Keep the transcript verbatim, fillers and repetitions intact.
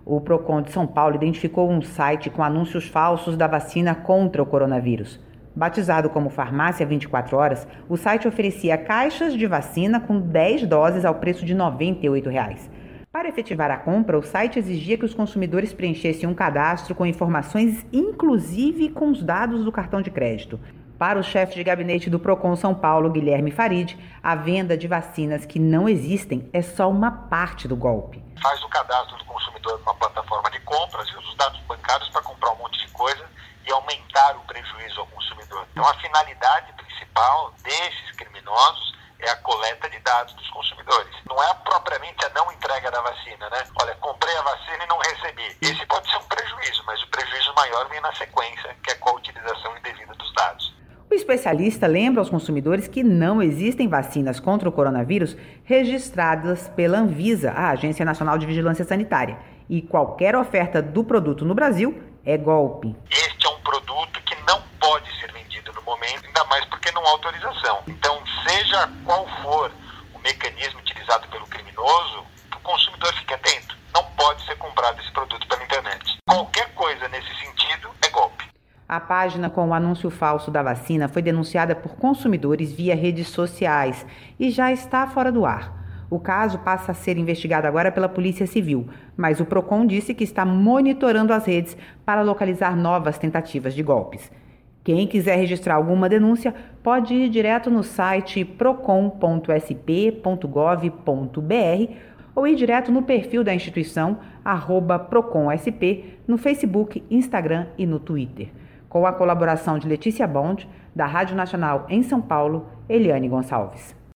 O Procon de São Paulo identificou um site com anúncios falsos da vacina contra o coronavírus. Batizado como Farmácia vinte e quatro horas, o site oferecia caixas de vacina com dez doses ao preço de noventa e oito reais. Para efetivar a compra, o site exigia que os consumidores preenchessem um cadastro com informações, inclusive com os dados do cartão de crédito. Para o chefe de gabinete do Procon São Paulo, Guilherme Farid, a venda de vacinas que não existem é só uma parte do golpe. Faz o cadastro do consumidor numa plataforma de compras e usa os dados bancários para comprar um monte de coisa e aumentar o prejuízo ao consumidor. Então a finalidade principal desses criminosos é a coleta de dados dos consumidores. Não é propriamente a não entrega da vacina, né? Olha, comprei a vacina e não recebi. Esse pode ser um prejuízo, mas o prejuízo maior vem na sequência, que é com a utilização indevida dos dados. O especialista lembra aos consumidores que não existem vacinas contra o coronavírus registradas pela Anvisa, a Agência Nacional de Vigilância Sanitária, e qualquer oferta do produto no Brasil é golpe. Este é um produto que não pode ser vendido no momento, ainda mais porque não há autorização. Então, seja qual for o mecanismo utilizado pelo criminoso, o consumidor fique atento. Não pode ser comprado esse produto pela internet. Qualquer coisa nesse sentido é golpe. A página com o anúncio falso da vacina foi denunciada por consumidores via redes sociais e já está fora do ar. O caso passa a ser investigado agora pela Polícia Civil, mas o Procon disse que está monitorando as redes para localizar novas tentativas de golpes. Quem quiser registrar alguma denúncia pode ir direto no site procon ponto s p ponto gov ponto b r ou ir direto no perfil da instituição, arroba ProconSP, no Facebook, Instagram e no Twitter. Com a colaboração de Letícia Bond, da Rádio Nacional em São Paulo, Eliane Gonçalves.